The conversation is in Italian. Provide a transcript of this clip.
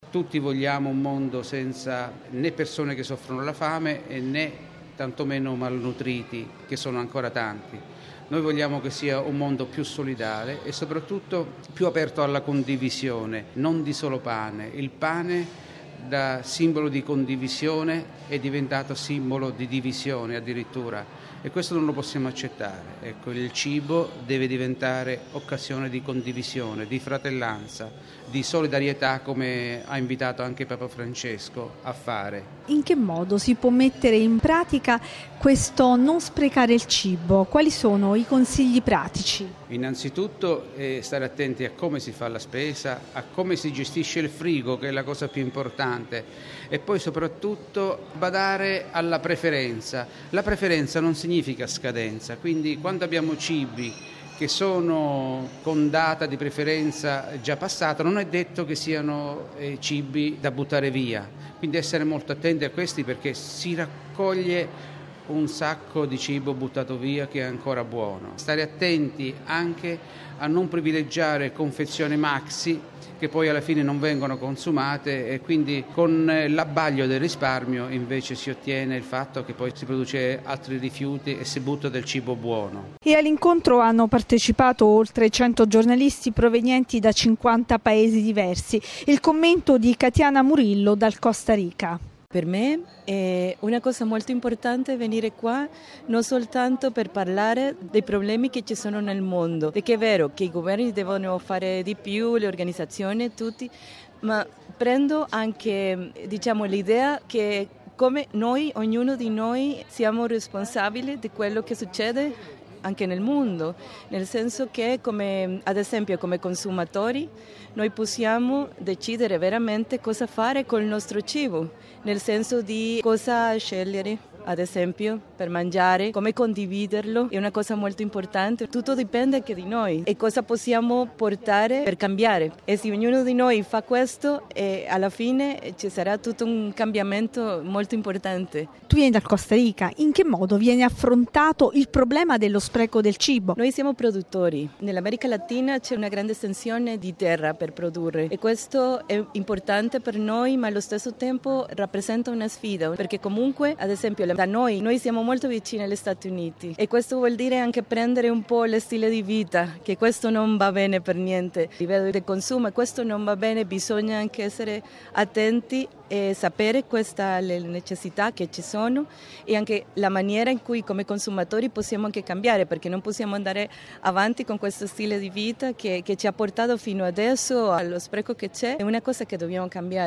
Tutti vogliamo un mondo senza né persone che soffrono la fame e né tantomeno malnutriti, che sono ancora tanti. Noi vogliamo che sia un mondo più solidale e soprattutto più aperto alla condivisione, non di solo pane. Il pane da simbolo di condivisione è diventato simbolo di divisione addirittura e questo non lo possiamo accettare. Ecco, il cibo deve diventare occasione di condivisione, di fratellanza, di solidarietà, come ha invitato anche Papa Francesco a fare. In che modo si può mettere in pratica questo non sprecare il cibo? Quali sono i consigli pratici? Innanzitutto stare attenti a come si fa la spesa, a come si gestisce il frigo, che è la cosa più importante, e poi soprattutto badare alla preferenza. La preferenza non significa scadenza, quindi quando abbiamo cibi che sono con data di preferenza già passata, non è detto che siano cibi da buttare via, quindi essere molto attenti a questi perché si raccoglie un sacco di cibo buttato via che è ancora buono. Stare attenti anche a non privilegiare confezioni maxi che poi alla fine non vengono consumate e quindi con l'abbaglio del risparmio invece si ottiene il fatto che poi si produce altri rifiuti e si butta del cibo buono. E all'incontro hanno partecipato oltre 100 giornalisti provenienti da 50 paesi diversi. Il commento di Katiana Murillo dal Costa Rica. Per me è una cosa molto importante venire qua non soltanto per parlare dei problemi che ci sono nel mondo, perché è vero che i governi devono fare di più, le organizzazioni, tutti, ma prendo anche l'idea che come noi, ognuno di noi, siamo responsabili di quello che succede anche nel mondo, nel senso che ad esempio come consumatori noi possiamo decidere veramente cosa fare col nostro cibo, nel senso di cosa scegliere. Ad esempio, per mangiare, come condividerlo, è una cosa molto importante. Tutto dipende anche di noi e cosa possiamo portare per cambiare. E se ognuno di noi fa questo, alla fine ci sarà tutto un cambiamento molto importante. Tu vieni dal Costa Rica, in che modo viene affrontato il problema dello spreco del cibo? Noi siamo produttori. Nell'America Latina c'è una grande estensione di terra per produrre e questo è importante per noi, ma allo stesso tempo rappresenta una sfida, perché comunque, ad esempio, da noi siamo molto vicini agli Stati Uniti e questo vuol dire anche prendere un po' lo stile di vita, che questo non va bene per niente. A livello di consumo questo non va bene, bisogna anche essere attenti e sapere le necessità che ci sono e anche la maniera in cui come consumatori possiamo anche cambiare, perché non possiamo andare avanti con questo stile di vita che ci ha portato fino adesso allo spreco che c'è, è una cosa che dobbiamo cambiare.